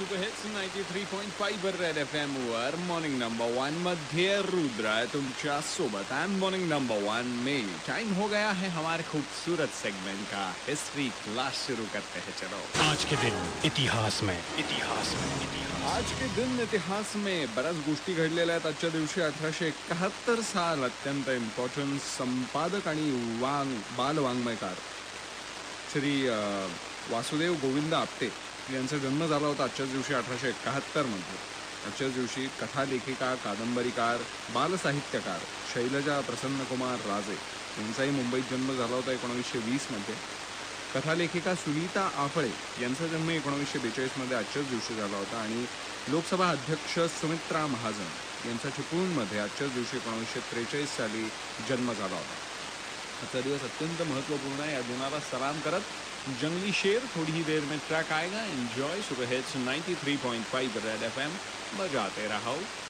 Super hits 93.5 red FM वर morning number 1 मध्ये रुद्र है तुमच्या सोबत एंड मॉर्निंग नंबर 1 में टाइम हो गया है हमारे खूबसूरत सेगमेंट का हिस्ट्री क्लास शुरू करते हैं। चलो आज के दिन इतिहास में आज के दिन इतिहास में बऱ्याच गोष्टी घडलेल्या आहेत। आजच्या दिवशी 1871 साल अत्यंत इम्पॉर्टंट संपादक आणि बालवाङ्मयकार श्री वासुदेव गोविंद आपटे यांचा जन्म झाला होता आजच्याच दिवशी 1871 मध्ये। आजच्याच दिवशी कथा लेखिका, कादंबरीकार, बालसाहित्यकार शैलजा प्रसन्नकुमार राजे यांचाही मुंबईत जन्म झाला होता 1920 मध्ये। कथा लेखिका सुनीता आफळे यांचा जन्म 1942 मध्ये आजच्याच दिवशी झाला होता आणि लोकसभा अध्यक्ष सुमित्रा महाजन यांचा चिपळूणमध्ये आजच्याच दिवशी 1943 साली जन्म झाला होता। आजचा दिवस अत्यंत महत्त्वपूर्ण है। या दिनाला सलाम करत जंगली शेर थोड़ी ही देर में ट्रैक आएगा। Enjoy super hits 93.5 red FM, बजाते रहो।